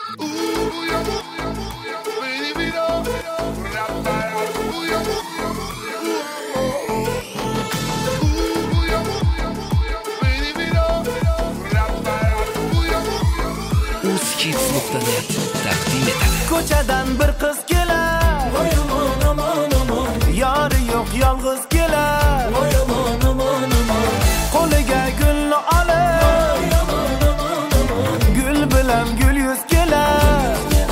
Uzkids.net taqdim etadi. Ko'chadan bir qiz kelar, voy aman aman aman, yori yo'q yolg'iz kelar, voy aman aman aman, qo'liga gulni olib, voy aman aman aman, gul bilan gul yuz kelar.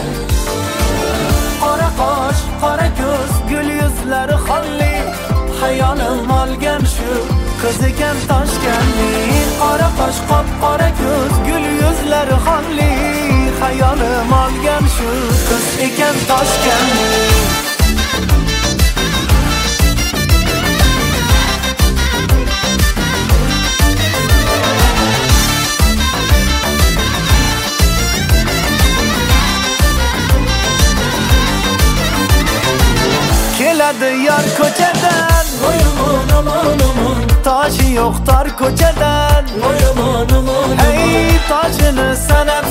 Qora qosh, qora ko'z, gul yuzlari xolli, hayolim olgan shu qiz ekan Toshkentning. Qora qosh, qop-qora ko'z, gul yuzlari xolli, hayolim olgan shu qiz ekan Toshkentning. Keladi yor ko'chadan, voy aman aman aman, toshi yo'q tor ko'chadan, voy aman aman, hey toshini sanab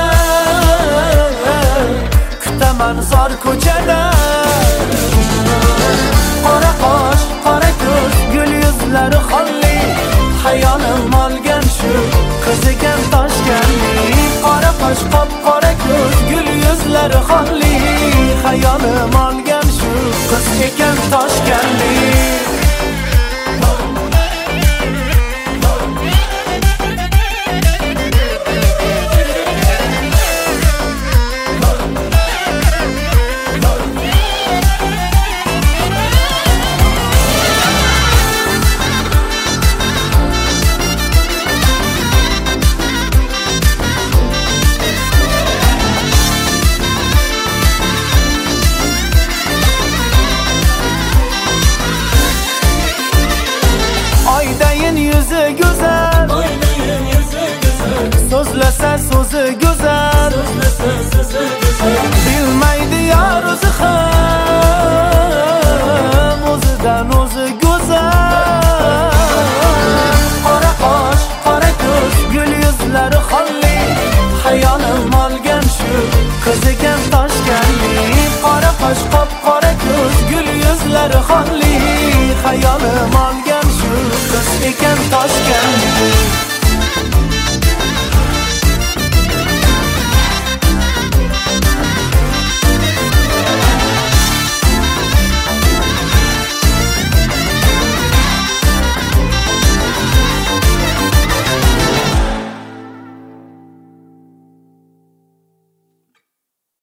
kutaman zor ko'chadan. Qora qosh, qora ko'z, gul yuzlari xolli, hayolim olgan shu qiz ekan Toshkentning. Qora qosh, qop-qora ko'z, gul yuzlari xolli, hayolim olgan shu qiz ekan Toshkentning. Yüzü güzel, so'zlasa so'zi güzel, bilmaydi yor o'zi ham o'zidan o'zi go'zal. Qora qosh, qora ko'z, gul yuzlari xolli, hayolim olgan shu qiz ekan Toshkentning. Qora qosh, qop-qora ko'z, gul yuzlari xolli, hayolim olgan shu qiz ekan Toshkentning.